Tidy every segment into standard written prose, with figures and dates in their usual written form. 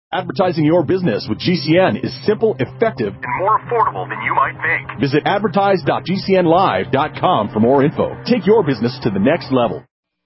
Advertising your business with GCN is simple, effective, and more affordable than you might think. Visit advertise.gcnlive.com for more info. Take your business to the next level.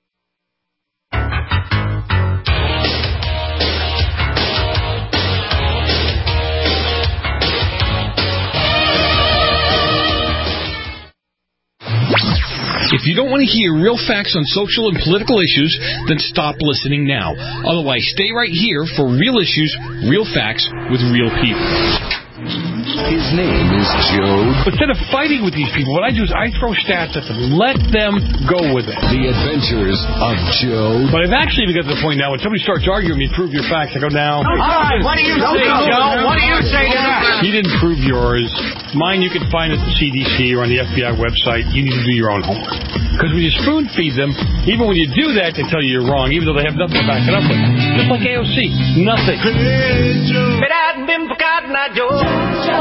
If you don't want to hear real facts on social and political issues, then stop listening now. Otherwise, stay right here for real issues, real facts, with real people. His name is Joe. Instead of fighting with these people, what I do is I throw stats at them. Let them go with it. The Adventures of Joe. But I've actually even got to the point now when somebody starts arguing with me, prove your facts, I go, now. All right, what do you say, Joe? What do you say to that? He didn't prove yours. Mine you can find at the CDC or on the FBI website. You need to do your own homework. Because when you spoon feed them, even when you do that, they tell you you're wrong, even though they have nothing to back it up with. Just like AOC. Nothing. But I've been forgotten, Joe.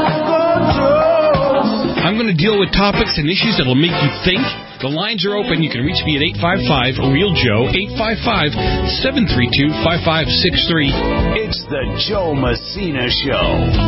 I'm going to deal with topics and issues that will make you think. The lines are open. You can reach me at 855-REAL-JOE, 855-732-5563. It's the Joe Messina Show.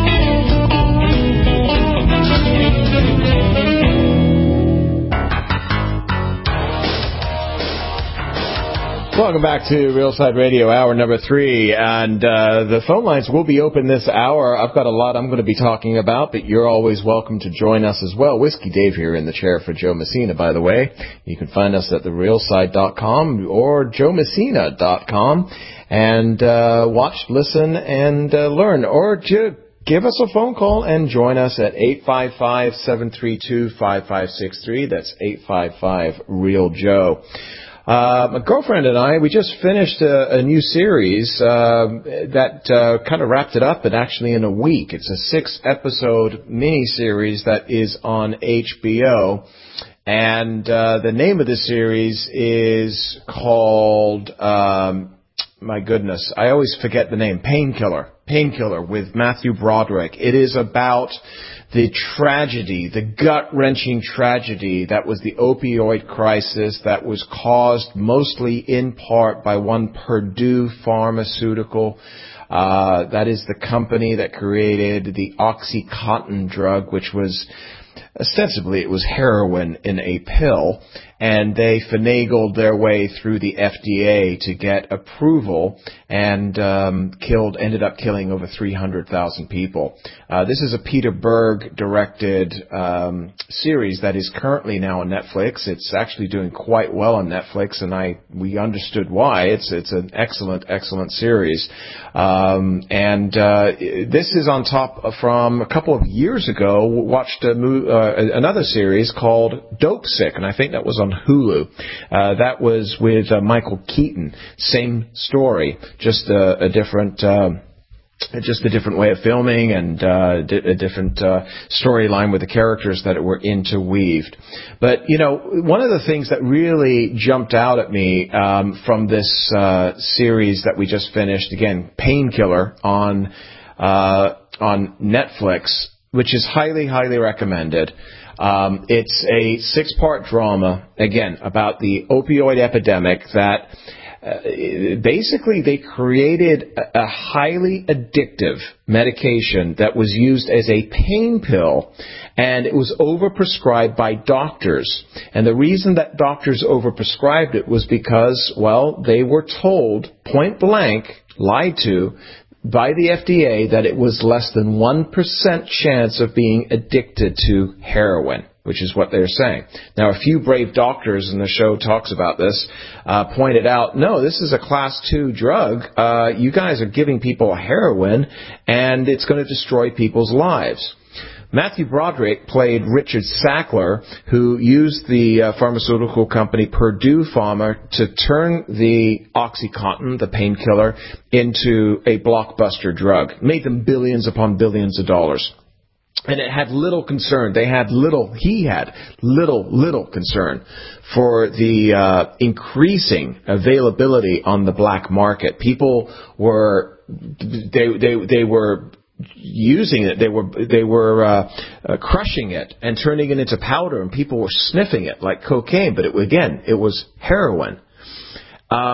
Welcome back to Real Side Radio, hour number 3, and the phone lines will be open this hour. I've got a lot I'm going to be talking about, but you're always welcome to join us as well. Whiskey Dave here in the chair for Joe Messina, by the way. You can find us at therealside.com or joemessina.com and watch, listen, and learn. Or give us a phone call and join us at 855-732-5563. That's 855-REAL-JOE. My girlfriend and I, we just finished a new series that kind of wrapped it up, and actually in a week. It's a 6-episode mini-series that is on HBO. And the name of the series is called, my goodness, I always forget the name, Painkiller with Matthew Broderick. It is about the tragedy, the gut-wrenching tragedy that was the opioid crisis that was caused mostly in part by one Purdue Pharmaceutical. That is the company that created the OxyContin drug, which was ostensibly it was heroin in a pill, and they finagled their way through the FDA to get approval and ended up killing over 300,000 people. This is a Peter Berg directed series that is currently now on Netflix. It's actually doing quite well on Netflix, and we understood why. It's an excellent series. This is on top from a couple of years ago. Watched another series called Dope Sick, and I think that was on Hulu. That was with Michael Keaton. Same story, just a different way of filming and a different storyline with the characters that were interweaved. But, one of the things that really jumped out at me from this series that we just finished, again, Painkiller on Netflix, which is highly, highly recommended. It's a 6-part drama, again, about the opioid epidemic that basically they created a highly addictive medication that was used as a pain pill, and it was overprescribed by doctors. And the reason that doctors overprescribed it was because, well, they were told, point blank, lied to, by the FDA that it was less than 1% chance of being addicted to heroin, which is what they're saying. Now, a few brave doctors, and the show talks about this, pointed out, no, this is a class 2 drug. You guys are giving people heroin, and it's going to destroy people's lives. Matthew Broderick played Richard Sackler, who used the pharmaceutical company Purdue Pharma to turn the OxyContin, the painkiller, into a blockbuster drug. Made them billions upon billions of dollars. And it had little concern. He had little concern for the increasing availability on the black market. People were, they were using it, they were crushing it and turning it into powder, and people were sniffing it like cocaine, but it was heroin. And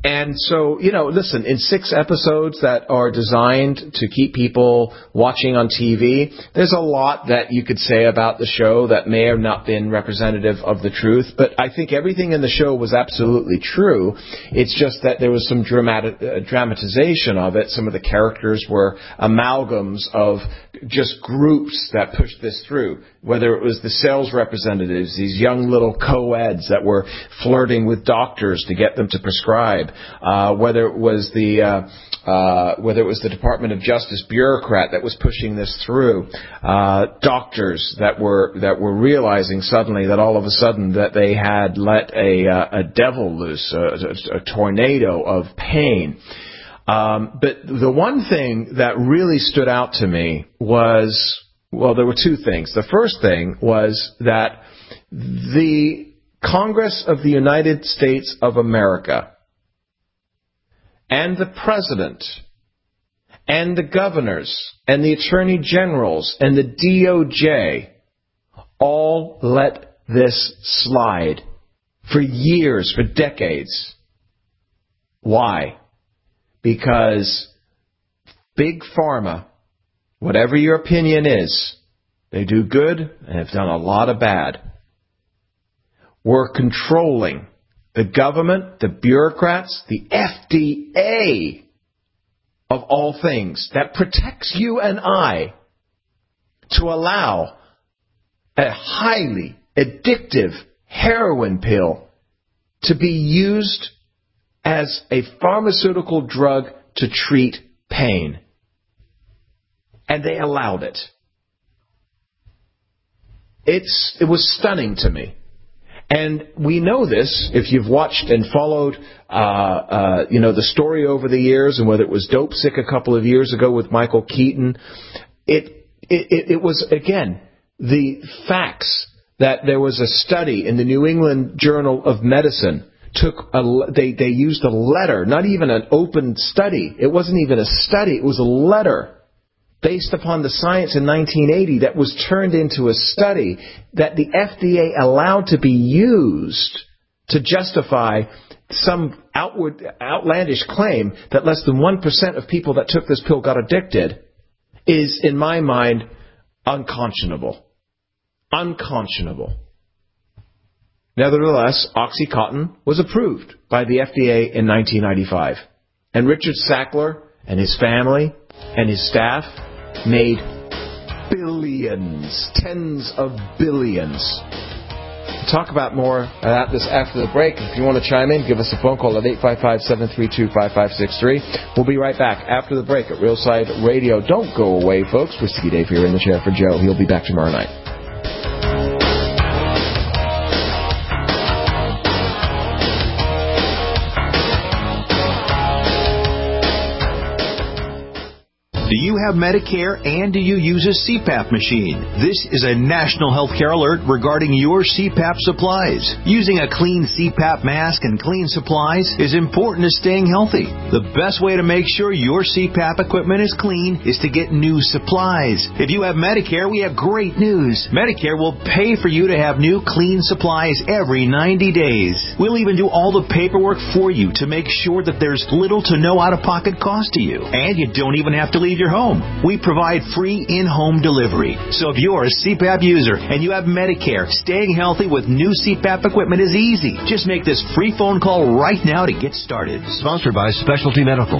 And so, listen, in 6 episodes that are designed to keep people watching on TV, there's a lot that you could say about the show that may have not been representative of the truth. But I think everything in the show was absolutely true. It's just that there was some dramatization of it. Some of the characters were amalgams of just groups that pushed this through. Whether it was the sales representatives, these young little co-eds that were flirting with doctors to get them to prescribe, whether it was the Department of Justice bureaucrat that was pushing this through, doctors that were realizing suddenly that all of a sudden that they had let a devil loose, a tornado of pain. But the one thing that really stood out to me was, well, there were 2 things. The first thing was that the Congress of the United States of America and the President and the governors and the Attorney Generals and the DOJ all let this slide for years, for decades. Why? Because Big Pharma, whatever your opinion is, they do good and have done a lot of bad. We're controlling the government, the bureaucrats, the FDA, of all things, that protects you and I, to allow a highly addictive heroin pill to be used as a pharmaceutical drug to treat pain. And they allowed it. It was stunning to me. And we know this, if you've watched and followed, the story over the years, and whether it was Dope Sick a couple of years ago with Michael Keaton, it was, again, the facts that there was a study in the New England Journal of Medicine. They used a letter, not even an open study. It wasn't even a study. It was a letter based upon the science in 1980 that was turned into a study that the FDA allowed to be used to justify some outlandish claim that less than 1% of people that took this pill got addicted is, in my mind, unconscionable. Unconscionable. Nevertheless, OxyContin was approved by the FDA in 1995. And Richard Sackler and his family and his staff made billions, tens of billions. We'll talk about more about this after the break. If you want to chime in, give us a phone call at 855-732-5563. We'll be right back after the break at Realside Radio. Don't go away, folks. Whiskey Dave here in the chair for Joe. He'll be back tomorrow night. Do you have Medicare and do you use a CPAP machine? This is a national healthcare alert regarding your CPAP supplies. Using a clean CPAP mask and clean supplies is important to staying healthy. The best way to make sure your CPAP equipment is clean is to get new supplies. If you have Medicare, we have great news. Medicare will pay for you to have new clean supplies every 90 days. We'll even do all the paperwork for you to make sure that there's little to no out-of-pocket cost to you. And you don't even have to leave your home. We provide free in-home delivery. So if you're a CPAP user and you have Medicare, staying healthy with new CPAP equipment is easy. Just make this free phone call right now to get started. Sponsored by Specialty Medical.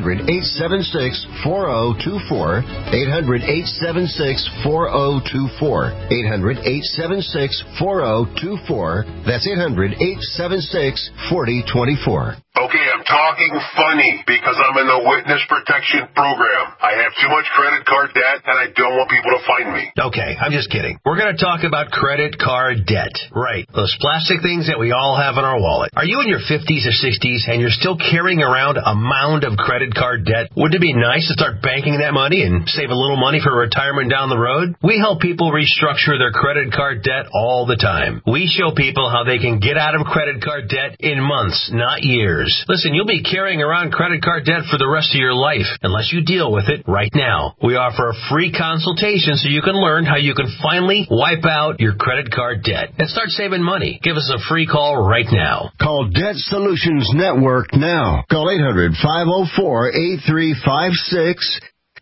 800-876-4024. 800-876-4024. 800-876-4024. That's 800-876-4024. Okay, I'm talking funny because I'm in the witness protection program. I have too much credit card debt and I don't want people to find me. Okay, I'm just kidding. We're going to talk about credit card debt. Right. Those plastic things that we all have in our wallet. Are you in your 50s or 60s and you're still carrying around a mound of credit card debt? Wouldn't it be nice to start banking that money and save a little money for retirement down the road? We help people restructure their credit card debt all the time. We show people how they can get out of credit card debt in months, not years. years. Listen, you'll be carrying around credit card debt for the rest of your life unless you deal with it right now. We offer a free consultation so you can learn how you can finally wipe out your credit card debt and start saving money. Give us a free call right now. Call Debt Solutions Network now. Call 800-504-8356.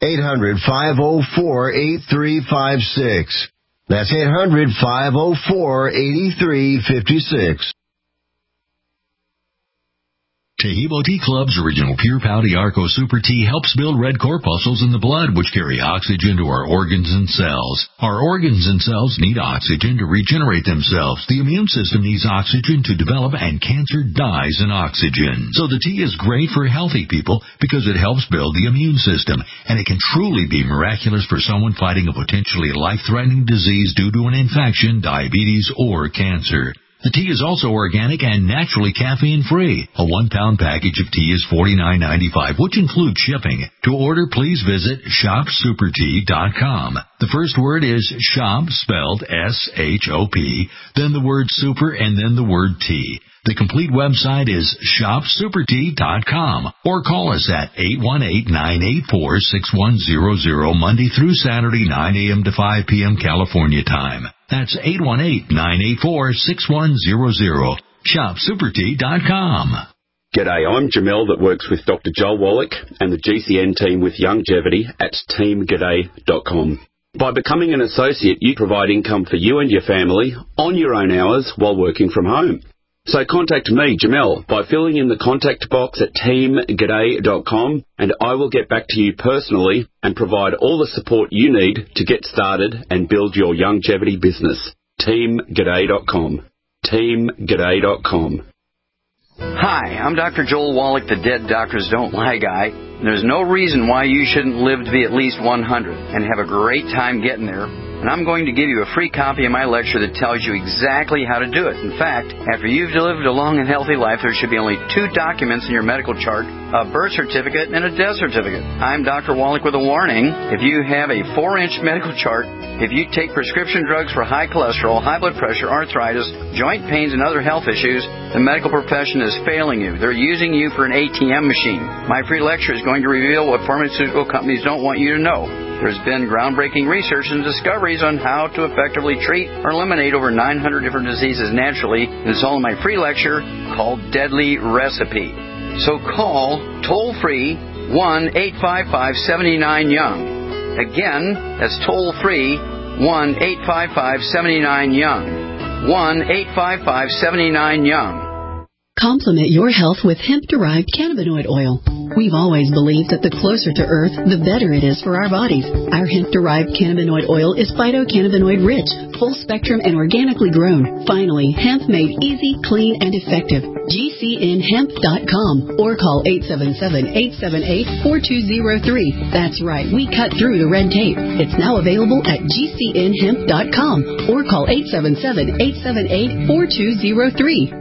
800-504-8356. That's 800-504-8356. Tahibo Tea Club's original Pure Pouty Arco Super Tea helps build red corpuscles in the blood, which carry oxygen to our organs and cells. Our organs and cells need oxygen to regenerate themselves. The immune system needs oxygen to develop, and cancer dies in oxygen. So the tea is great for healthy people because it helps build the immune system, and it can truly be miraculous for someone fighting a potentially life-threatening disease due to an infection, diabetes, or cancer. The tea is also organic and naturally caffeine-free. A 1-pound package of tea is $49.95, which includes shipping. To order, please visit shopsupertea.com. The first word is shop, spelled S-H-O-P, then the word super, and then the word tea. The complete website is shopsupertea.com, or call us at 818-984-6100, Monday through Saturday, 9 a.m. to 5 p.m. California time. That's 818-984-6100. ShopSuperTea.com. G'day, I'm Jamel that works with Dr. Joel Wallach and the GCN team with Longevity at teamg'day.com. By becoming an associate, you provide income for you and your family on your own hours while working from home. So contact me, Jamel, by filling in the contact box at teamg'day.com, and I will get back to you personally and provide all the support you need to get started and build your longevity business. teamg'day.com. teamg'day.com. Hi, I'm Dr. Joel Wallach, the Dead Doctors Don't Lie guy. There's no reason why you shouldn't live to be at least 100 and have a great time getting there. And I'm going to give you a free copy of my lecture that tells you exactly how to do it. In fact, after you've lived a long and healthy life, there should be only 2 documents in your medical chart, a birth certificate and a death certificate. I'm Dr. Wallach with a warning. If you have a 4-inch medical chart, if you take prescription drugs for high cholesterol, high blood pressure, arthritis, joint pains, and other health issues, the medical profession is failing you. They're using you for an ATM machine. My free lecture is going to reveal what pharmaceutical companies don't want you to know. There's been groundbreaking research and discoveries on how to effectively treat or eliminate over 900 different diseases naturally. It's all in my free lecture called Deadly Recipe. So call toll-free 1-855-79-YOUNG. Again, that's toll-free 1-855-79-YOUNG. 1-855-79-YOUNG. Complement your health with hemp-derived cannabinoid oil. We've always believed that the closer to Earth, the better it is for our bodies. Our hemp-derived cannabinoid oil is phytocannabinoid-rich, full-spectrum, and organically grown. Finally, hemp made easy, clean, and effective. GCNhemp.com or call 877-878-4203. That's right, we cut through the red tape. It's now available at GCNhemp.com or call 877-878-4203.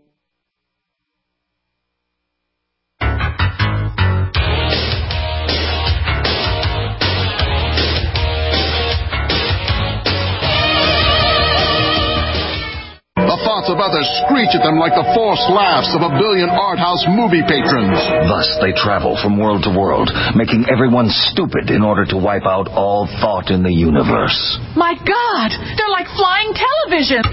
About to screech at them like the forced laughs of 1 billion art house movie patrons. Thus they travel from world to world, making everyone stupid in order to wipe out all thought in the universe. My God! They're like flying television!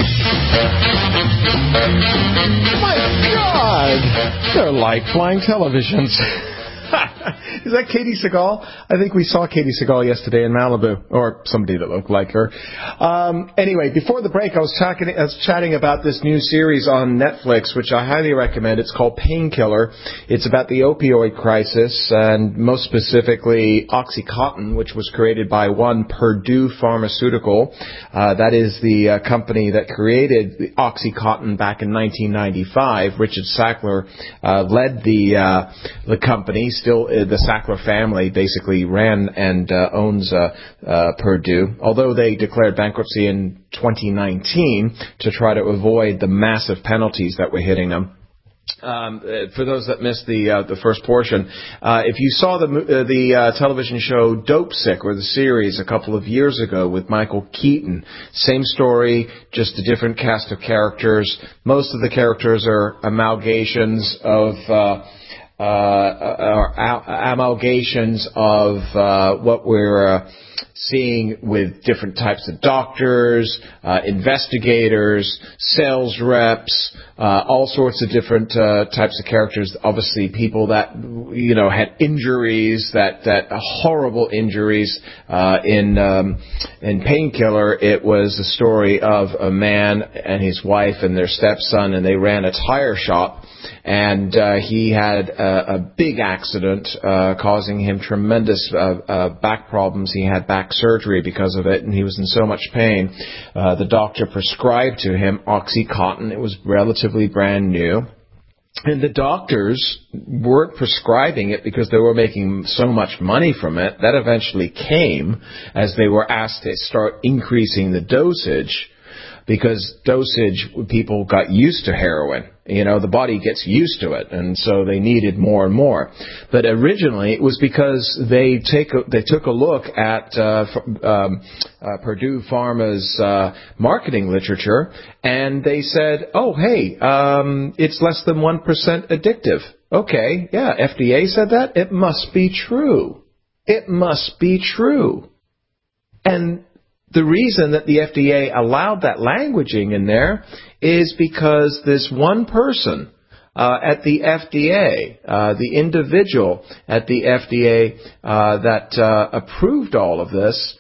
My God! They're like flying televisions. Is that Katie Seagal? I think we saw Katie Seagal yesterday in Malibu, or somebody that looked like her. Anyway, before the break, I was chatting about this new series on Netflix, which I highly recommend. It's called Painkiller. It's about the opioid crisis, and most specifically OxyContin, which was created by one Purdue Pharmaceutical. That is the company that created the OxyContin back in 1995. Richard Sackler led the company. Still, the Sackler family basically ran and owns Purdue, although they declared bankruptcy in 2019 to try to avoid the massive penalties that were hitting them. for those that missed the first portion, if you saw the television show Dopesick, or the series a couple of years ago with Michael Keaton, same story, just a different cast of characters. Most of the characters are amalgamations of what we're seeing with different types of doctors, investigators, sales reps, all sorts of different types of characters. Obviously, people that had injuries, that horrible injuries. In Painkiller, it was the story of a man and his wife and their stepson, and they ran a tire shop. And he had a big accident causing him tremendous back problems. He had back surgery because of it, and he was in so much pain. The doctor prescribed to him OxyContin. It was relatively brand new. And the doctors weren't prescribing it because they were making so much money from it. That eventually came as they were asked to start increasing the dosage, because people got used to heroin. The body gets used to it, and so they needed more and more. But originally, it was because they took a look at Purdue Pharma's marketing literature, and they said, "Oh, hey, it's less than 1% addictive." Okay, yeah, FDA said that. It must be true. It must be true. And the reason that the FDA allowed that languaging in there is because this one person at the FDA, the individual at the FDA that approved all of this,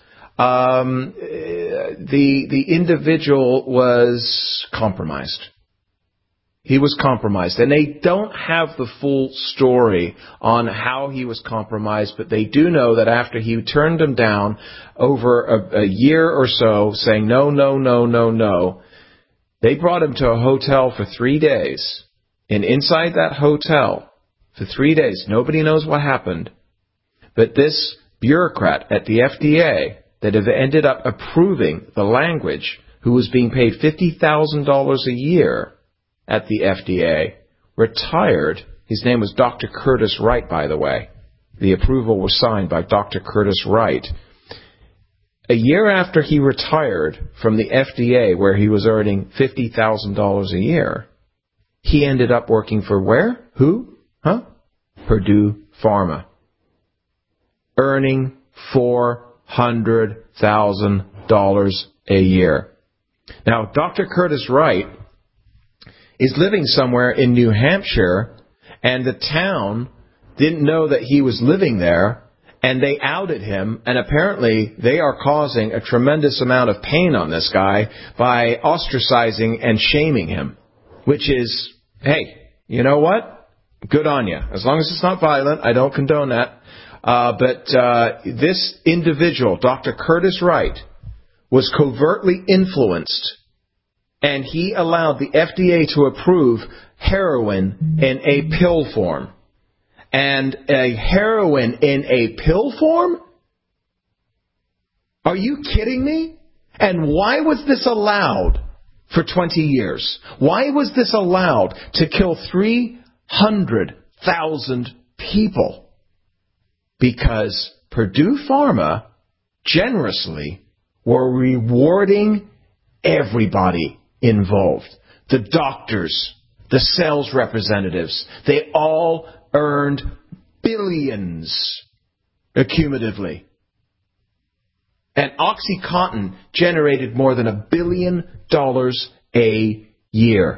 the individual was compromised. He was compromised. And they don't have the full story on how he was compromised, but they do know that after he turned them down over a year or so, saying no, no, no, no, no, they brought him to a hotel for 3 days. And inside that hotel, for 3 days, nobody knows what happened. But this bureaucrat at the FDA that have ended up approving the language, who was being paid $50,000 a year at the FDA, retired. His name was Dr. Curtis Wright, by the way. The approval was signed by Dr. Curtis Wright. A year after he retired from the FDA, where he was earning $50,000 a year, he ended up working for where? Who? Purdue Pharma. Earning $400,000 a year. Now, Dr. Curtis Wright is living somewhere in New Hampshire, and the town didn't know that he was living there, and they outed him, and apparently they are causing a tremendous amount of pain on this guy by ostracizing and shaming him, which is, hey, you know what? Good on you. As long as it's not violent, I don't condone that. But this individual, Dr. Curtis Wright, was covertly influenced, and he allowed the FDA to approve heroin in a pill form. And a heroin in a pill form? Are you kidding me? And why was this allowed for 20 years? Why was this allowed to kill 300,000 people? Because Purdue Pharma generously were rewarding everybody involved. The doctors, the sales representatives, they all earned billions accumulatively. And OxyContin generated more than $1 billion a year.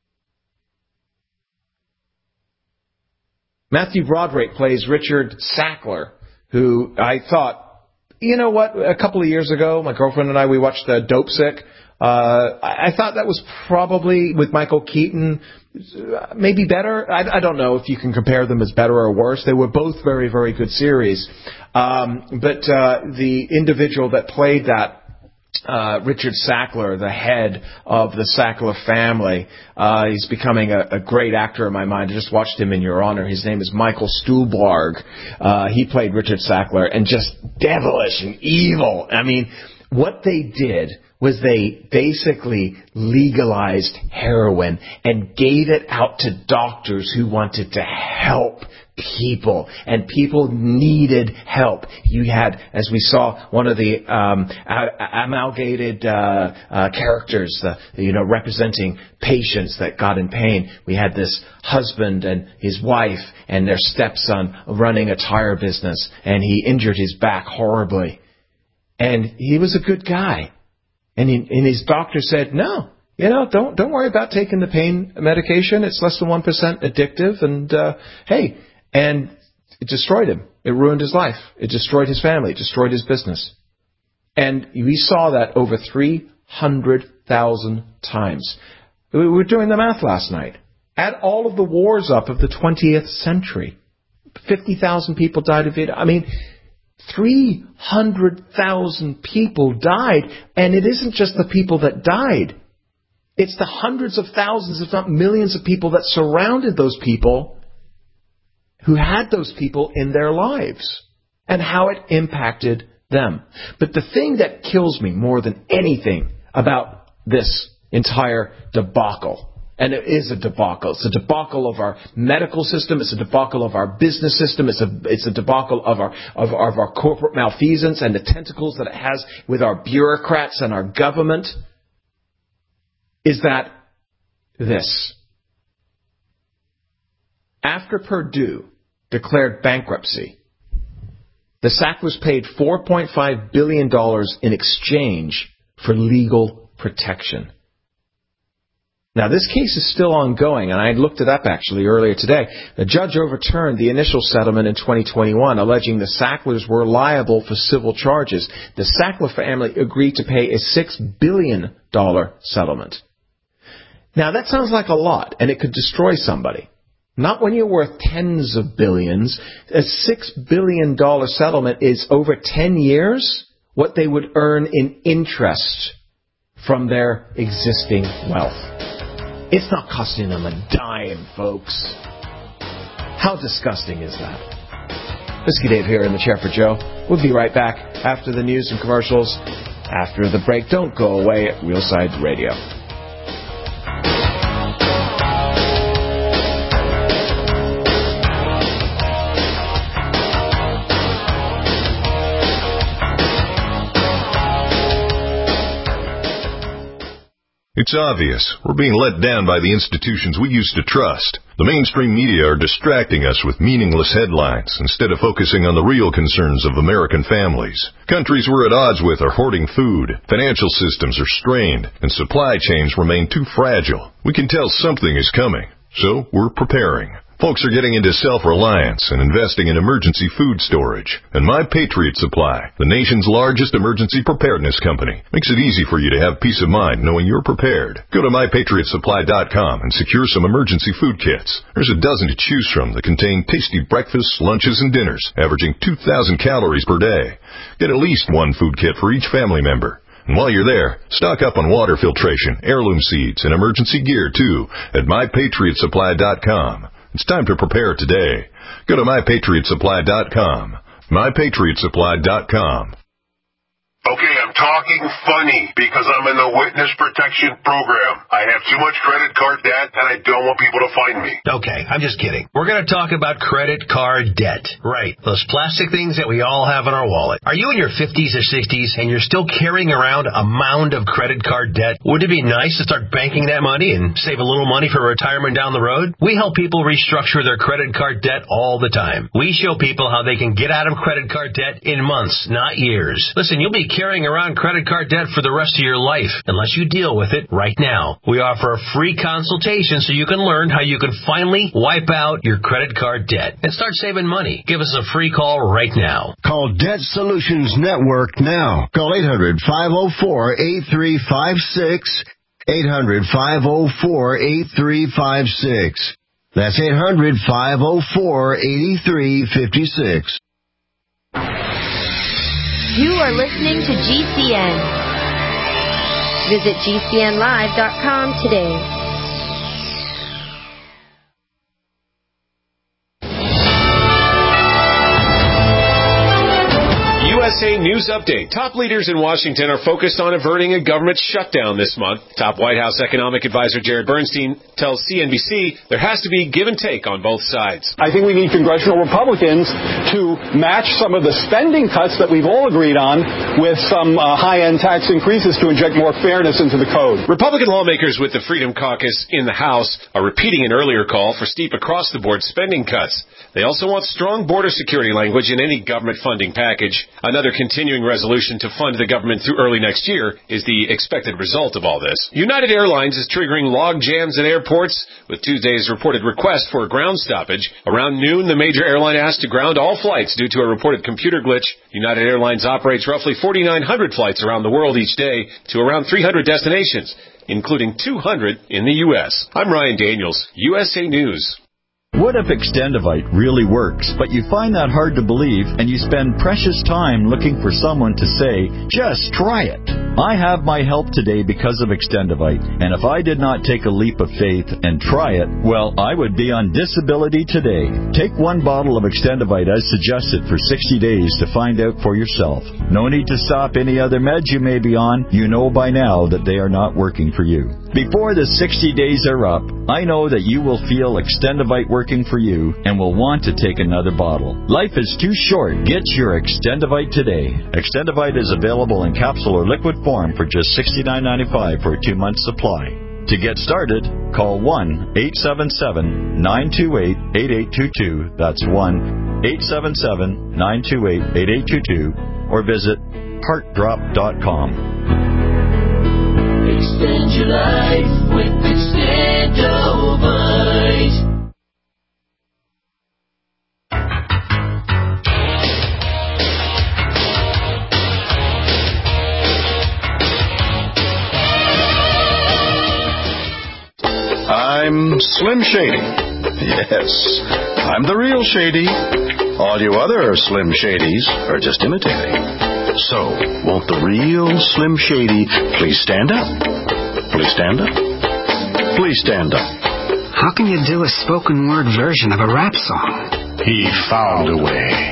Matthew Broderick plays Richard Sackler, who I thought, you know what, a couple of years ago, my girlfriend and I, we watched Dopesick. I thought that was probably, with Michael Keaton, maybe better. I don't know if you can compare them as better or worse. They were both very, very good series. But the individual that played that, Richard Sackler, the head of the Sackler family, he's becoming a great actor in my mind. I just watched him in Your Honor. His name is Michael Stuhlbarg. He played Richard Sackler, and just devilish and evil. I mean, what they did was they basically legalized heroin and gave it out to doctors who wanted to help people, and people needed help. You had, as we saw, one of the amalgamated characters, representing patients that got in pain. We had this husband and his wife and their stepson running a tire business, and he injured his back horribly. And he was a good guy. And his doctor said, no, don't worry about taking the pain medication. It's less than 1% addictive. And, and it destroyed him. It ruined his life. It destroyed his family. It destroyed his business. And we saw that over 300,000 times. We were doing the math last night. Add all of the wars up of the 20th century. 50,000 people died of it. 300,000 people died, and it isn't just the people that died. It's the hundreds of thousands, if not millions of people that surrounded those people, who had those people in their lives, and how it impacted them. But the thing that kills me more than anything about this entire debacle, and it is a debacle. It's a debacle of our medical system. It's a debacle of our business system. It's a debacle of our corporate malfeasance and the tentacles that it has with our bureaucrats and our government. Is that this? After Purdue declared bankruptcy, the SAC was paid $4.5 billion in exchange for legal protection. Now, this case is still ongoing, and I looked it up actually earlier today. The judge overturned the initial settlement in 2021, alleging the Sacklers were liable for civil charges. The Sackler family agreed to pay a $6 billion settlement. Now, that sounds like a lot, and it could destroy somebody. Not when you're worth tens of billions. A $6 billion settlement is over 10 years what they would earn in interest from their existing wealth. It's not costing them a dime, folks. How disgusting is that? Whiskey Dave here in the chair for Joe. We'll be right back after the news and commercials. After the break, don't go away at Realside Radio. It's obvious. We're being let down by the institutions we used to trust. The mainstream media are distracting us with meaningless headlines instead of focusing on the real concerns of American families. Countries we're at odds with are hoarding food, financial systems are strained, and supply chains remain too fragile. We can tell something is coming, so we're preparing. Folks are getting into self-reliance and investing in emergency food storage. And My Patriot Supply, the nation's largest emergency preparedness company, makes it easy for you to have peace of mind knowing you're prepared. Go to MyPatriotSupply.com and secure some emergency food kits. There's a dozen to choose from that contain tasty breakfasts, lunches, and dinners, averaging 2,000 calories per day. Get at least one food kit for each family member. And while you're there, stock up on water filtration, heirloom seeds, and emergency gear, too, at MyPatriotSupply.com. It's time to prepare today. Go to MyPatriotSupply.com. MyPatriotSupply.com. Okay, I'm talking funny because I'm in the witness protection program. I have too much credit card debt and I don't want people to find me. Okay, I'm just kidding. We're going to talk about credit card debt. Right, those plastic things that we all have in our wallet. Are you in your 50s or 60s and you're still carrying around a mound of credit card debt? Wouldn't it be nice to start banking that money and save a little money for retirement down the road? We help people restructure their credit card debt all the time. We show people how they can get out of credit card debt in months, not years. Listen, you'll be carrying around credit card debt for the rest of your life unless you deal with it right now. We offer a free consultation so you can learn how you can finally wipe out your credit card debt and start saving money. Give us a free call right now. Call Debt Solutions Network now. Call 800-504-8356. 800-504-8356. That's 800-504-8356. You are listening to GCN. Visit GCNlive.com today. U.S. USA News Update. Top leaders in Washington are focused on averting a government shutdown this month. Top White House economic advisor Jared Bernstein tells CNBC there has to be give and take on both sides. I think we need congressional Republicans to match some of the spending cuts that we've all agreed on with some high-end tax increases to inject more fairness into the code. Republican lawmakers with the Freedom Caucus in the House are repeating an earlier call for steep across-the-board spending cuts. They also want strong border security language in any government funding package. Another continuing resolution to fund the government through early next year is the expected result of all this. United Airlines is triggering log jams at airports with Tuesday's reported request for a ground stoppage. Around noon, the major airline asked to ground all flights due to a reported computer glitch. United Airlines operates roughly 4,900 flights around the world each day to around 300 destinations, including 200 in the U.S. I'm Ryan Daniels, USA News. What if Extendivite really works, but you find that hard to believe and you spend precious time looking for someone to say, just try it? I have my help today because of Extendivite, and if I did not take a leap of faith and try it, well, I would be on disability today. Take one bottle of Extendivite as suggested for 60 days to find out for yourself. No need to stop any other meds you may be on. You know by now that they are not working for you. Before the 60 days are up, I know that you will feel Extendivite working for you and will want to take another bottle. Life is too short. Get your Extendivite today. Extendivite is available in capsule or liquid form for just $69.95 for a 2-month supply. To get started, call 1-877-928-8822. That's 1-877-928-8822 or visit heartdrop.com. Extend your life with Extendivite. I'm Slim Shady. Yes, I'm the real Shady. All you other Slim Shadys are just imitating. So, won't the real Slim Shady please stand up? Please stand up. Please stand up. How can you do a spoken word version of a rap song? He found a way.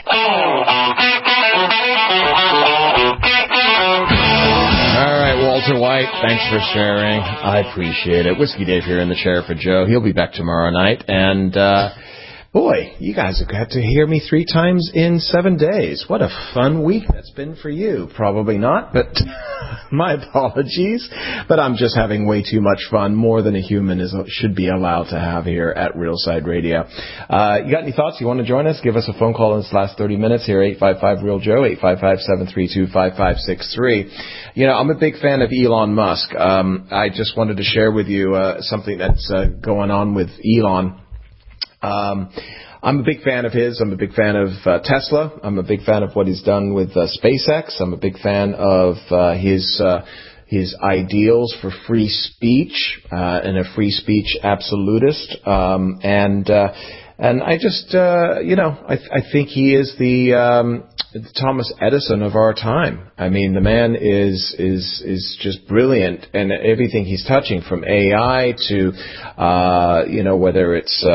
All right, Walter White, thanks for sharing. I appreciate it. Whiskey Dave here in the chair for Joe. He'll be back tomorrow night. And, boy, you guys have got to hear me 3 times in 7 days. What a fun week that's been for you. Probably not, but my apologies. But I'm just having way too much fun, more than a human should be allowed to have here at Realside Radio. You got any thoughts? You want to join us? Give us a phone call in this last 30 minutes here, 855-REAL-JOE, 855-732-5563. You know, I'm a big fan of Elon Musk. I just wanted to share with you something that's going on with Elon. I'm a big fan of his. I'm a big fan of Tesla. I'm a big fan of what he's done with SpaceX. I'm a big fan of his ideals for free speech and a free speech absolutist. And I just, I think he is the Thomas Edison of our time. I mean, the man is just brilliant, and everything he's touching, from AI to, whether it's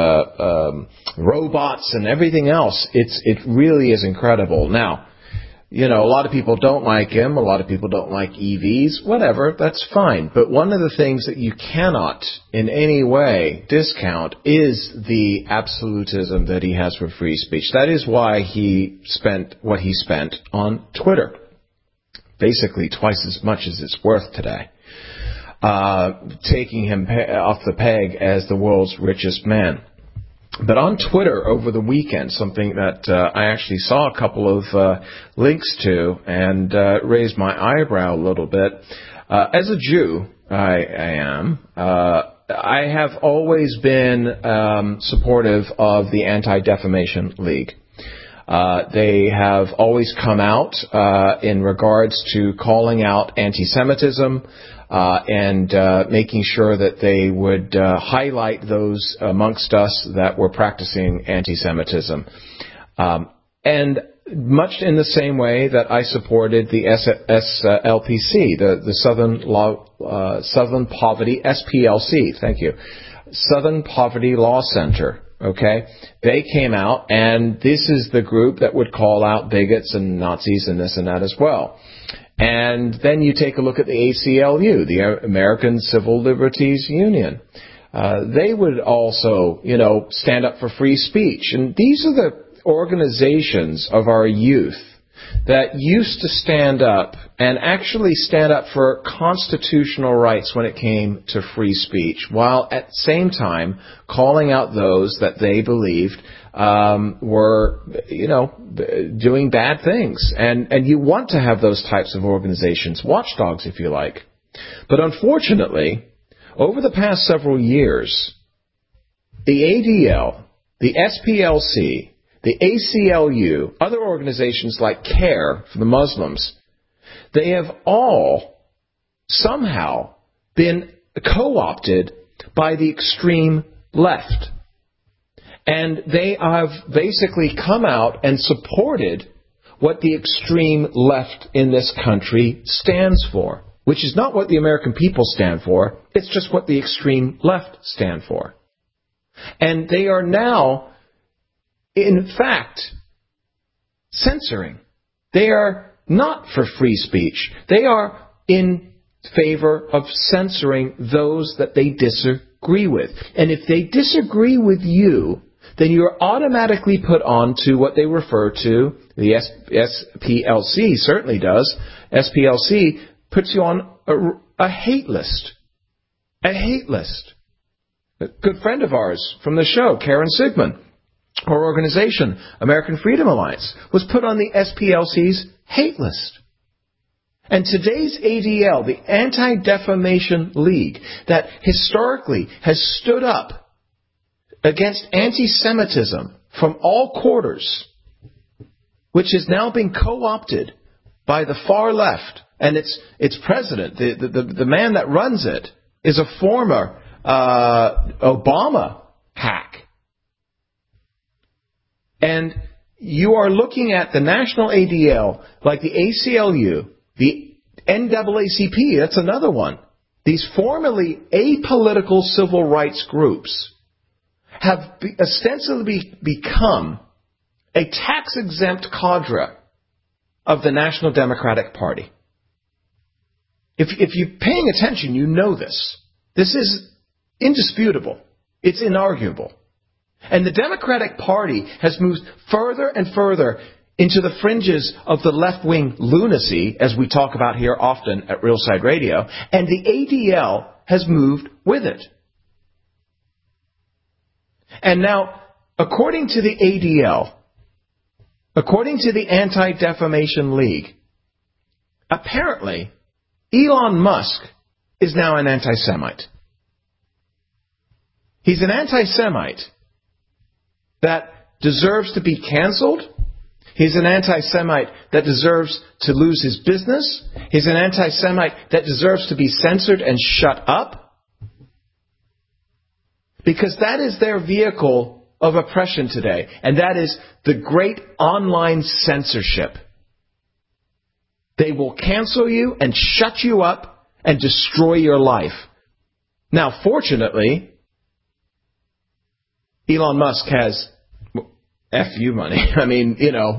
robots and everything else, it really is incredible. Now, a lot of people don't like him. A lot of people don't like EVs. Whatever, that's fine. But one of the things that you cannot in any way discount is the absolutism that he has for free speech. That is why he spent what he spent on Twitter. Basically twice as much as it's worth today. Taking him off the peg as the world's richest man. But on Twitter over the weekend, something that I actually saw a couple of links to and raised my eyebrow a little bit. As a Jew, I am. I have always been supportive of the Anti-Defamation League. They have always come out in regards to calling out anti-Semitism, and making sure that they would highlight those amongst us that were practicing anti-Semitism. And much in the same way that I supported the SLPC, the Southern Poverty, SPLC, thank you, Southern Poverty Law Center. okay? They came out, and this is the group that would call out bigots and Nazis and this and that as well. And then you take a look at the ACLU, the American Civil Liberties Union. They would also, stand up for free speech. And these are the organizations of our youth that used to stand up and actually stand up for constitutional rights when it came to free speech, while at the same time calling out those that they believed were, doing bad things. And you want to have those types of organizations, watchdogs if you like. But unfortunately, over the past several years, the ADL, the SPLC, the ACLU, other organizations like CARE for the Muslims, they have all somehow been co-opted by the extreme left. And they have basically come out and supported what the extreme left in this country stands for, which is not what the American people stand for. It's just what the extreme left stand for. And they are now, in fact, censoring. They are not for free speech. They are in favor of censoring those that they disagree with. And if they disagree with you, then you are automatically put on to what they refer to, the SPLC certainly does. SPLC puts you on a hate list. A hate list. A good friend of ours from the show, Karen Sigmund, her organization, American Freedom Alliance, was put on the SPLC's hate list. And today's ADL, the Anti-Defamation League, that historically has stood up against anti-Semitism from all quarters, which is now being co-opted by the far left, and its president, the man that runs it, is a former Obama hack. And you are looking at the national ADL, like the ACLU, the NAACP, that's another one. These formerly apolitical civil rights groups have ostensibly become a tax-exempt cadre of the National Democratic Party. If you're paying attention, you know this. This is indisputable. It's inarguable. And the Democratic Party has moved further and further into the fringes of the left-wing lunacy, as we talk about here often at Real Side Radio, and the ADL has moved with it. And now, according to the ADL, according to the Anti-Defamation League, apparently Elon Musk is now an anti-Semite. He's an anti-Semite that deserves to be canceled. He's an anti-Semite that deserves to lose his business. He's an anti-Semite that deserves to be censored and shut up. Because that is their vehicle of oppression today. And that is the great online censorship. They will cancel you and shut you up and destroy your life. Now, fortunately, Elon Musk has FU money. I mean,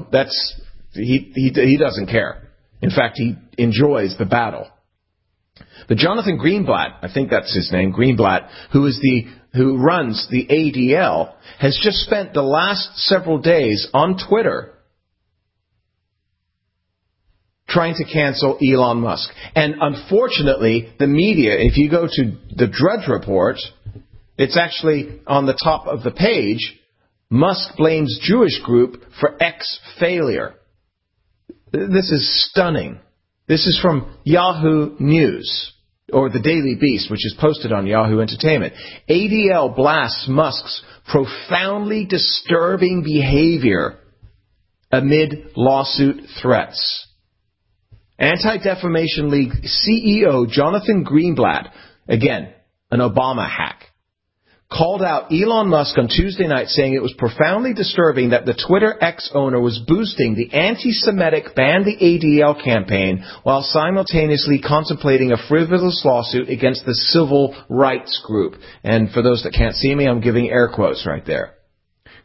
he doesn't care. In fact, he enjoys the battle. But Jonathan Greenblatt, I think that's his name, Greenblatt, who runs the ADL, has just spent the last several days on Twitter trying to cancel Elon Musk. And unfortunately, the media, if you go to the Drudge Report, it's actually on the top of the page, Musk blames Jewish group for X failure. This is stunning. This is from Yahoo News, or the Daily Beast, which is posted on Yahoo Entertainment. ADL blasts Musk's profoundly disturbing behavior amid lawsuit threats. Anti-Defamation League CEO Jonathan Greenblatt, again, an Obama hack, called out Elon Musk on Tuesday night, saying it was profoundly disturbing that the Twitter X owner was boosting the anti-Semitic Ban the ADL campaign while simultaneously contemplating a frivolous lawsuit against the civil rights group. And for those that can't see me, I'm giving air quotes right there.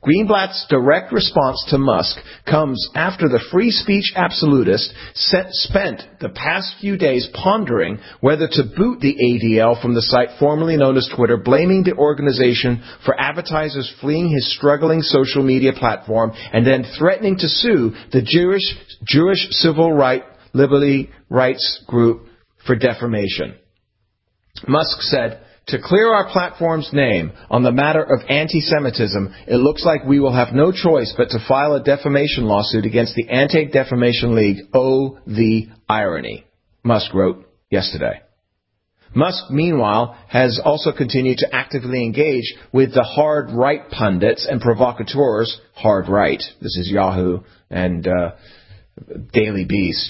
Greenblatt's direct response to Musk comes after the free speech absolutist spent the past few days pondering whether to boot the ADL from the site formerly known as Twitter, blaming the organization for advertisers fleeing his struggling social media platform, and then threatening to sue the Jewish civil liberty rights group for defamation. Musk said, "To clear our platform's name on the matter of anti-Semitism, it looks like we will have no choice but to file a defamation lawsuit against the Anti-Defamation League. Oh, the irony," Musk wrote yesterday. Musk, meanwhile, has also continued to actively engage with the hard right pundits and provocateurs, hard right. This is Yahoo and Daily Beast.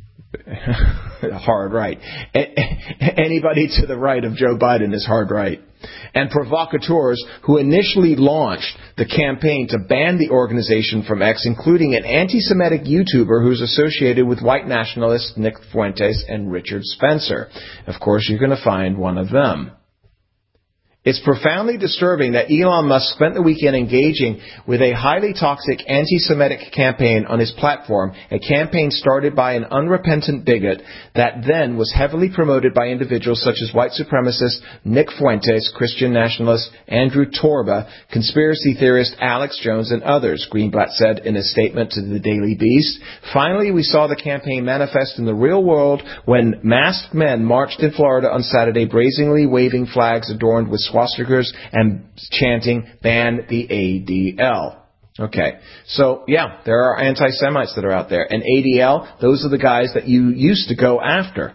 Hard right. Anybody to the right of Joe Biden is hard right. And provocateurs who initially launched the campaign to ban the organization from X, including an anti-Semitic YouTuber who's associated with white nationalists Nick Fuentes and Richard Spencer. Of course, you're going to find one of them. It's profoundly disturbing that Elon Musk spent the weekend engaging with a highly toxic anti-Semitic campaign on his platform, a campaign started by an unrepentant bigot that then was heavily promoted by individuals such as white supremacist Nick Fuentes, Christian nationalist Andrew Torba, conspiracy theorist Alex Jones, and others, Greenblatt said in a statement to the Daily Beast. Finally, we saw the campaign manifest in the real world when masked men marched in Florida on Saturday, brazenly waving flags adorned with swastikas and chanting, "Ban the ADL." Okay, so yeah, there are anti-Semites that are out there. And ADL, those are the guys that you used to go after.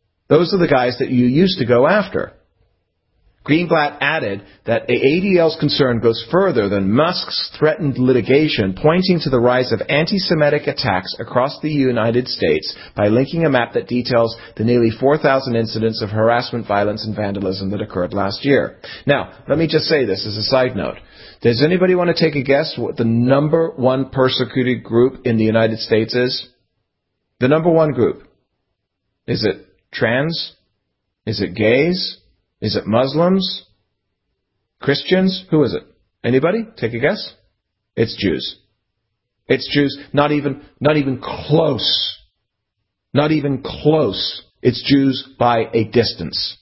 Greenblatt added that the ADL's concern goes further than Musk's threatened litigation, pointing to the rise of anti-Semitic attacks across the United States by linking a map that details the nearly 4,000 incidents of harassment, violence, and vandalism that occurred last year. Now, let me just say this as a side note. Does anybody want to take a guess what the number one persecuted group in the United States is? The number one group. Is it trans? Is it gays? Is it Muslims? Christians? Who is it? Anybody? Take a guess? It's Jews. It's Jews. Not even close. Not even close. It's Jews by a distance.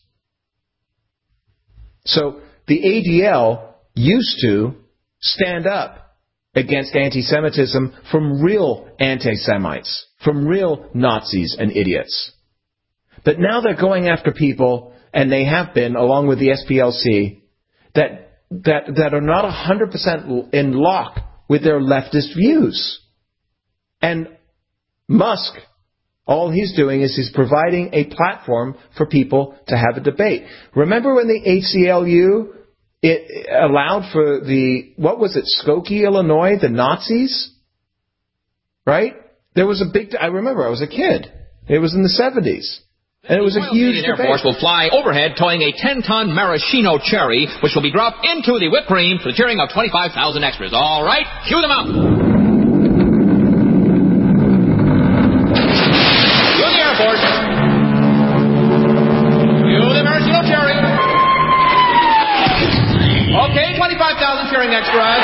So the ADL used to stand up against anti-Semitism from real anti-Semites, from real Nazis and idiots. But now they're going after people, and they have been, along with the SPLC, that are not 100% in lock with their leftist views. And Musk, all he's doing is he's providing a platform for people to have a debate. Remember when the ACLU, it allowed for Skokie, Illinois, the Nazis? Right? There was I remember, I was a kid. It was in the 70s. And it was a huge debate. Air Force will fly overhead towing a 10-ton maraschino cherry, which will be dropped into the whipped cream for the cheering of 25,000 extras. All right, cue them up. Cue the Air Force. Cue the maraschino cherry. Okay, 25,000 cheering extras.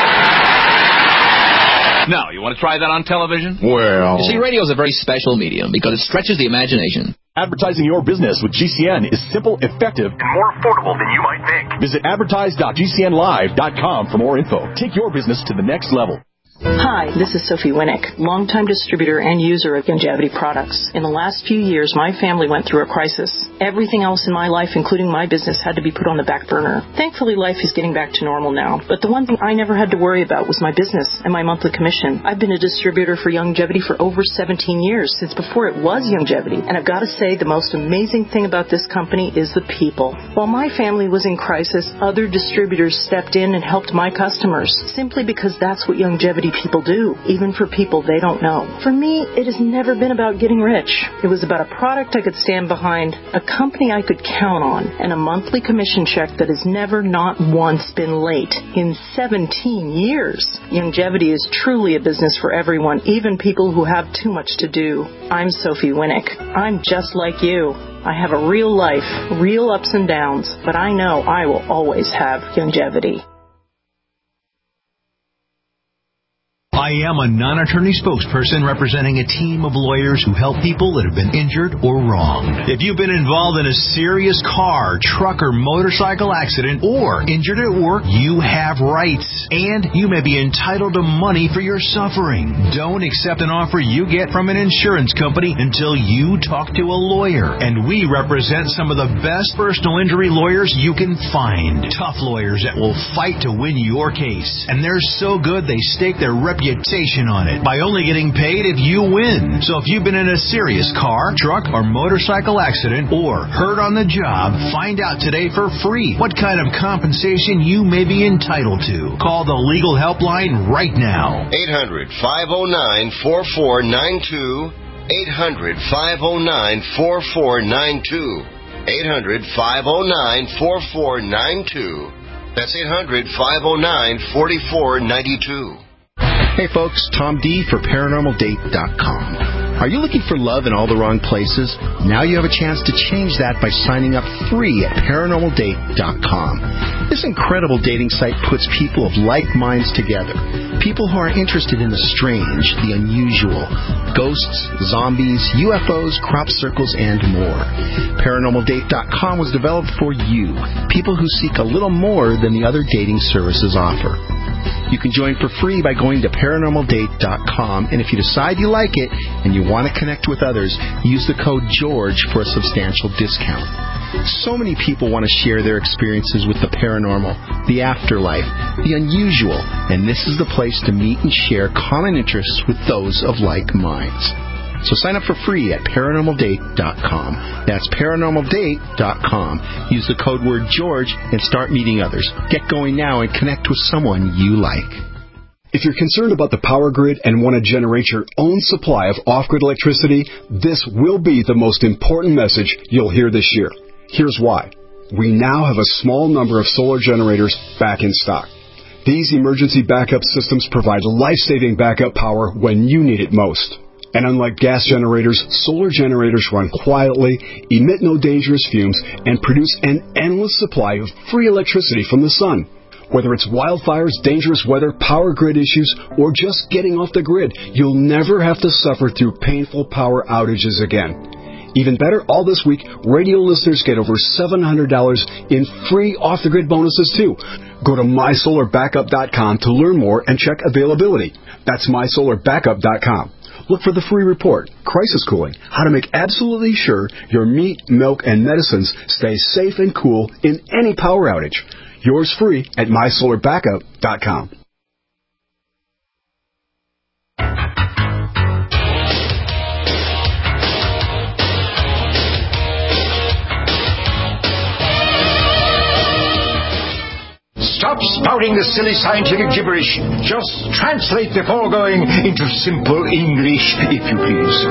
Now, you want to try that on television? Well... You see, radio is a very special medium because it stretches the imagination. Advertising your business with GCN is simple, effective, and more affordable than you might think. Visit advertise.gcnlive.com for more info. Take your business to the next level. Hi, this is Sophie Winnick, longtime distributor and user of Youngevity products. In the last few years, my family went through a crisis. Everything else in my life, including my business, had to be put on the back burner. Thankfully, life is getting back to normal now. But the one thing I never had to worry about was my business and my monthly commission. I've been a distributor for Youngevity for over 17 years, since before it was Youngevity. And I've got to say, the most amazing thing about this company is the people. While my family was in crisis, other distributors stepped in and helped my customers, simply because that's what Youngevity people do, even for people they don't know. For me, it has never been about getting rich. It was about a product I could stand behind, a company I could count on, and a monthly commission check that has never, not once, been late in 17 years. Youngevity is truly a business for everyone, even people who have too much to do. I'm Sophie Winnick. I'm just like you. I have a real life, real ups and downs, but I know I will always have Youngevity. I am a non-attorney spokesperson representing a team of lawyers who help people that have been injured or wronged. If you've been involved in a serious car, truck, or motorcycle accident or injured at work, you have rights, and you may be entitled to money for your suffering. Don't accept an offer you get from an insurance company until you talk to a lawyer. And we represent some of the best personal injury lawyers you can find. Tough lawyers that will fight to win your case. And they're so good they stake their reputation on it by only getting paid if you win. So if you've been in a serious car, truck, or motorcycle accident or hurt on the job, find out today for free what kind of compensation you may be entitled to. Call the legal helpline right now. 800-509-4492. 800-509-4492. 800-509-4492. That's 800-509-4492. Hey folks, Tom D for ParanormalDate.com. Are you looking for love in all the wrong places? Now you have a chance to change that by signing up free at ParanormalDate.com. This incredible dating site puts people of like minds together. People who are interested in the strange, the unusual, ghosts, zombies, UFOs, crop circles, and more. ParanormalDate.com was developed for you, people who seek a little more than the other dating services offer. You can join for free by going to ParanormalDate.com, and if you decide you like it and you want to connect with others, use the code GEORGE for a substantial discount. So many people want to share their experiences with the paranormal, the afterlife, the unusual, and this is the place to meet and share common interests with those of like minds. So sign up for free at ParanormalDate.com. That's ParanormalDate.com. Use the code word George and start meeting others. Get going now and connect with someone you like. If you're concerned about the power grid and want to generate your own supply of off-grid electricity, this will be the most important message you'll hear this year. Here's why. We now have a small number of solar generators back in stock. These emergency backup systems provide life-saving backup power when you need it most. And unlike gas generators, solar generators run quietly, emit no dangerous fumes, and produce an endless supply of free electricity from the sun. Whether it's wildfires, dangerous weather, power grid issues, or just getting off the grid, you'll never have to suffer through painful power outages again. Even better, all this week, radio listeners get over $700 in free off-the-grid bonuses, too. Go to MySolarBackup.com to learn more and check availability. That's MySolarBackup.com. Look for the free report, Crisis Cooling, how to make absolutely sure your meat, milk, and medicines stay safe and cool in any power outage. Yours free at MySolarBackup.com. Stop spouting the silly scientific gibberish. Just translate the foregoing into simple English, if you please.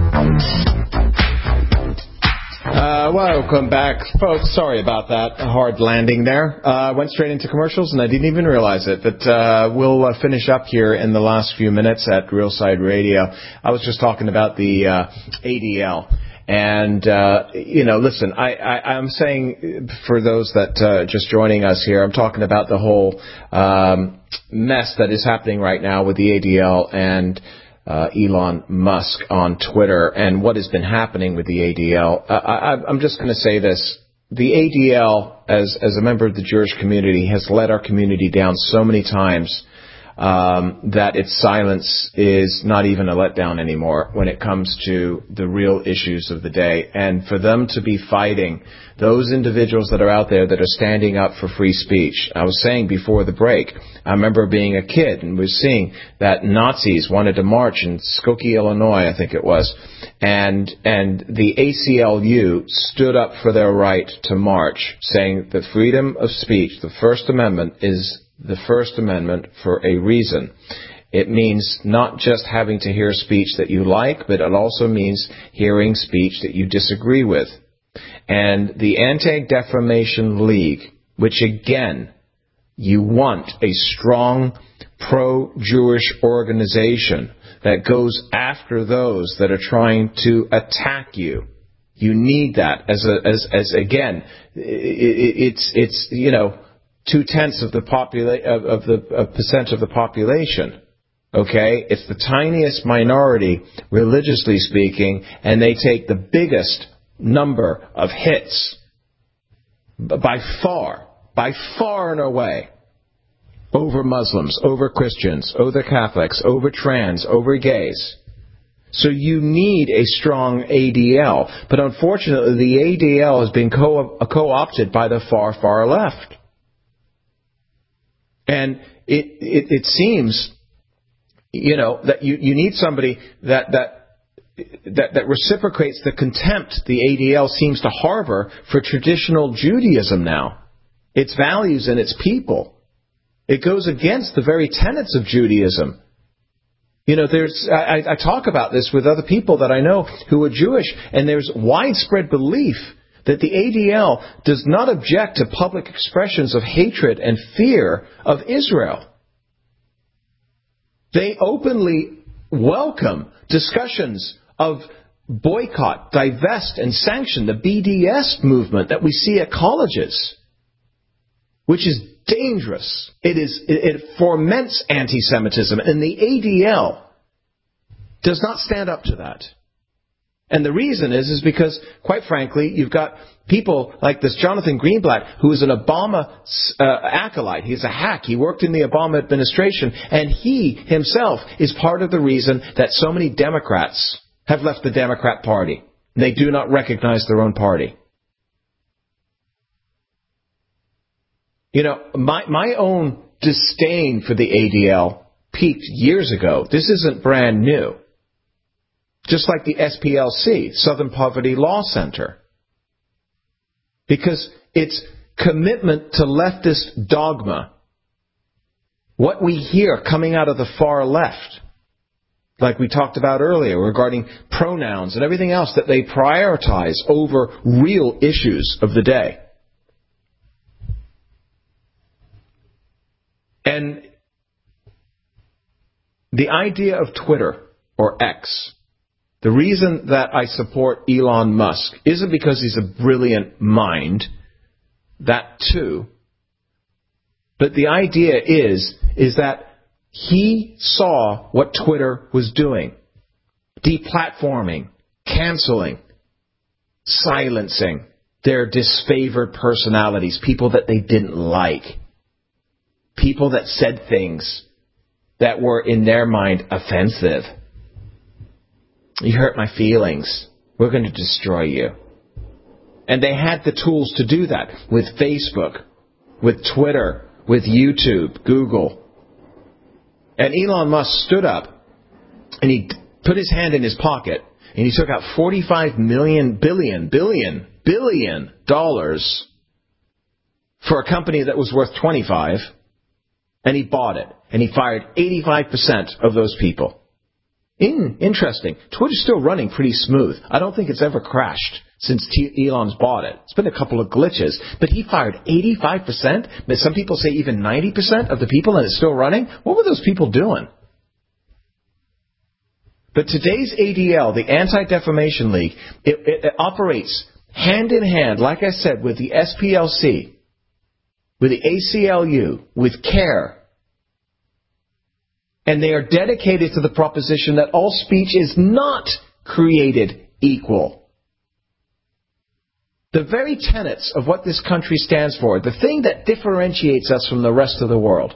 Welcome back, folks. Sorry about that hard landing there. Went straight into commercials, and I didn't even realize it. But we'll finish up here in the last few minutes at Realside Radio. I was just talking about the ADL. And, listen, I'm saying for those that just joining us here, I'm talking about the whole mess that is happening right now with the ADL and Elon Musk on Twitter and what has been happening with the ADL. I'm just going to say this. The ADL, as a member of the Jewish community, has let our community down so many times that its silence is not even a letdown anymore when it comes to the real issues of the day. And for them to be fighting those individuals that are out there that are standing up for free speech. I was saying before the break, I remember being a kid and was seeing that Nazis wanted to march in Skokie, Illinois, I think it was. And the ACLU stood up for their right to march, saying that freedom of speech, the First Amendment, is the First Amendment for a reason. It means not just having to hear speech that you like, but it also means hearing speech that you disagree with. And the Anti-Defamation League, which again, you want a strong pro-Jewish organization that goes after those that are trying to attack you. You need that as again, it's 0.2% of the population Okay? It's the tiniest minority, religiously speaking, and they take the biggest number of hits by far and away, over Muslims, over Christians, over Catholics, over trans, over gays. So you need a strong ADL. But unfortunately, the ADL has been co-opted by the far left. And it seems, that you need somebody that reciprocates the contempt the ADL seems to harbor for traditional Judaism now. Its values and its people. It goes against the very tenets of Judaism. I talk about this with other people that I know who are Jewish, and there's widespread belief that the ADL does not object to public expressions of hatred and fear of Israel. They openly welcome discussions of boycott, divest, and sanction, the BDS movement that we see at colleges, which is dangerous. It foments anti-Semitism, and the ADL does not stand up to that. And the reason is because, quite frankly, you've got people like this Jonathan Greenblatt, who is an Obama acolyte. He's a hack. He worked in the Obama administration, and he himself is part of the reason that so many Democrats have left the Democrat Party. They do not recognize their own party. My own disdain for the ADL peaked years ago. This isn't brand new. Just like the SPLC, Southern Poverty Law Center. Because its commitment to leftist dogma, what we hear coming out of the far left, like we talked about earlier regarding pronouns and everything else that they prioritize over real issues of the day. And the idea of Twitter, or X, the reason that I support Elon Musk isn't because he's a brilliant mind, that too, but the idea is that he saw what Twitter was doing. Deplatforming, canceling, silencing their disfavored personalities, people that they didn't like. People that said things that were, in their mind, offensive. You hurt my feelings. We're going to destroy you. And they had the tools to do that with Facebook, with Twitter, with YouTube, Google. And Elon Musk stood up and he put his hand in his pocket and he took out $45 billion for a company that was worth 25, and he bought it, and he fired 85% of those people. Interesting. Twitter's still running pretty smooth. I don't think it's ever crashed since Elon's bought it. It's been a couple of glitches, but he fired 85%. But some people say even 90% of the people, and it's still running. What were those people doing? But today's ADL, the Anti-Defamation League, it operates hand in hand, like I said, with the SPLC, with the ACLU, with CARE. And they are dedicated to the proposition that all speech is not created equal. The very tenets of what this country stands for, the thing that differentiates us from the rest of the world.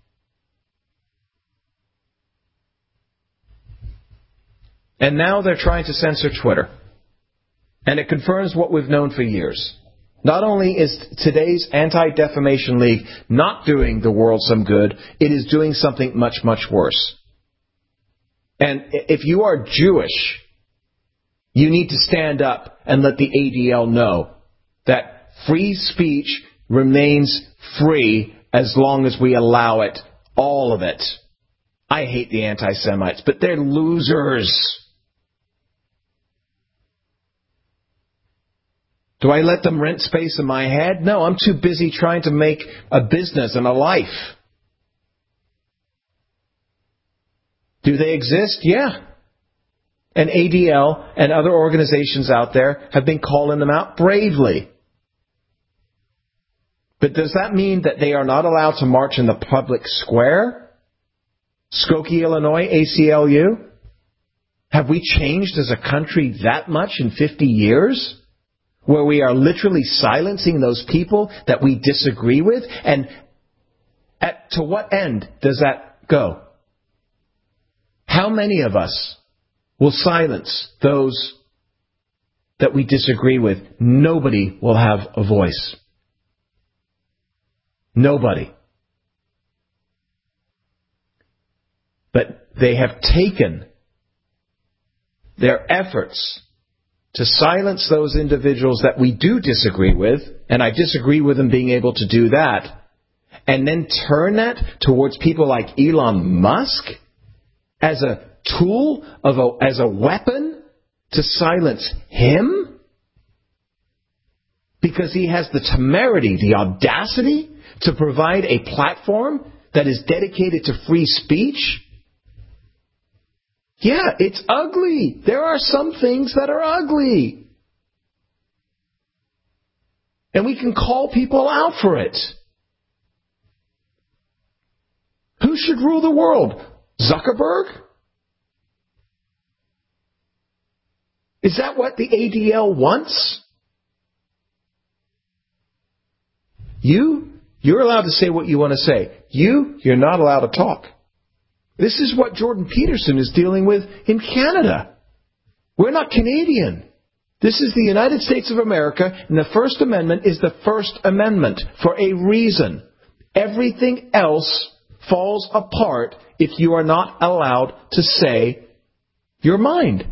And now they're trying to censor Twitter. And it confirms what we've known for years. Not only is today's Anti-Defamation League not doing the world some good, it is doing something much, much worse. And if you are Jewish, you need to stand up and let the ADL know that free speech remains free as long as we allow it, all of it. I hate the anti-Semites, but they're losers. Do I let them rent space in my head? No, I'm too busy trying to make a business and a life. Do they exist? Yeah. And ADL and other organizations out there have been calling them out bravely. But does that mean that they are not allowed to march in the public square? Skokie, Illinois, ACLU? Have we changed as a country that much in 50 years? Where we are literally silencing those people that we disagree with? And to what end does that go? How many of us will silence those that we disagree with? Nobody will have a voice. Nobody. But they have taken their efforts to silence those individuals that we do disagree with, and I disagree with them being able to do that, and then turn that towards people like Elon Musk as a tool, as a weapon to silence him? Because he has the temerity, the audacity to provide a platform that is dedicated to free speech? Yeah, it's ugly. There are some things that are ugly. And we can call people out for it. Who should rule the world? Zuckerberg? Is that what the ADL wants? You're allowed to say what you want to say. You're not allowed to talk. This is what Jordan Peterson is dealing with in Canada. We're not Canadian. This is the United States of America, and the First Amendment is the First Amendment for a reason. Everything else falls apart if you are not allowed to say your mind.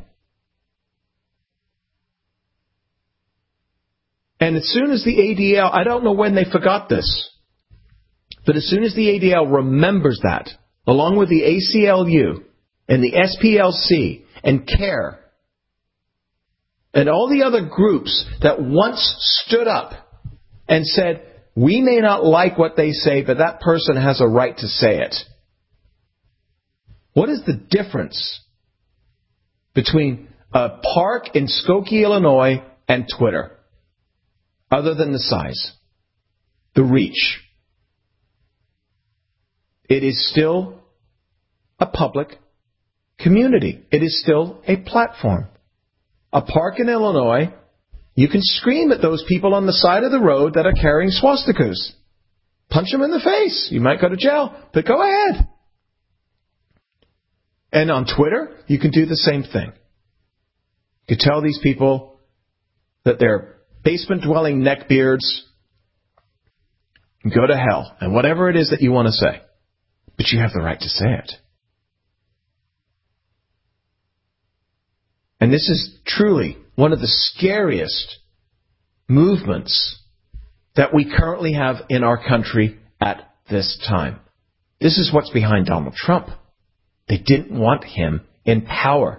And as soon as the ADL, I don't know when they forgot this, but as soon as the ADL remembers that, along with the ACLU and the SPLC and CARE and all the other groups that once stood up and said, we may not like what they say, but that person has a right to say it. What is the difference between a park in Skokie, Illinois and Twitter? Other than the size, the reach. It is still a public community. It is still a platform. A park in Illinois, you can scream at those people on the side of the road that are carrying swastikas. Punch them in the face. You might go to jail, but go ahead. And on Twitter, you can do the same thing. You can tell these people that they're basement-dwelling neckbeards and go to hell, and whatever it is that you want to say. But you have the right to say it. And this is truly one of the scariest movements that we currently have in our country at this time. This is what's behind Donald Trump. They didn't want him in power.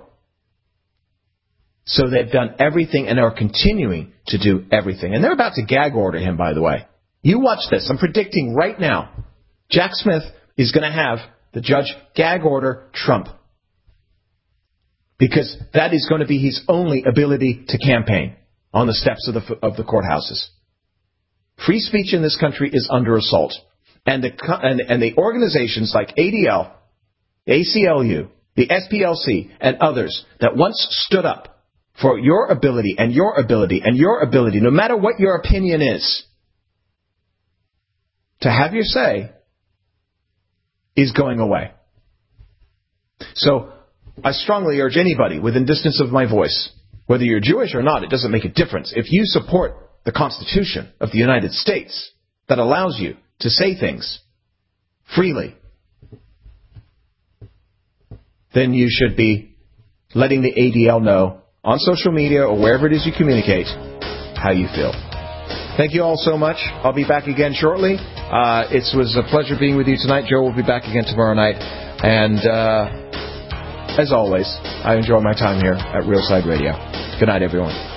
So they've done everything and are continuing to do everything. And they're about to gag order him, by the way. You watch this. I'm predicting right now, Jack Smith is going to have the judge gag order Trump. Because that is going to be his only ability to campaign on the steps of the courthouses. Free speech in this country is under assault. And the organizations like ADL, ACLU, the SPLC, and others that once stood up for your ability and your ability and your ability, no matter what your opinion is, to have your say, is going away. So I strongly urge anybody within distance of my voice, whether you're Jewish or not, it doesn't make a difference. If you support the Constitution of the United States that allows you to say things freely, then you should be letting the ADL know on social media or wherever it is you communicate how you feel. Thank you all so much. I'll be back again shortly. It was a pleasure being with you tonight. Joe will be back again tomorrow night. And as always, I enjoy my time here at Real Side Radio. Good night, everyone.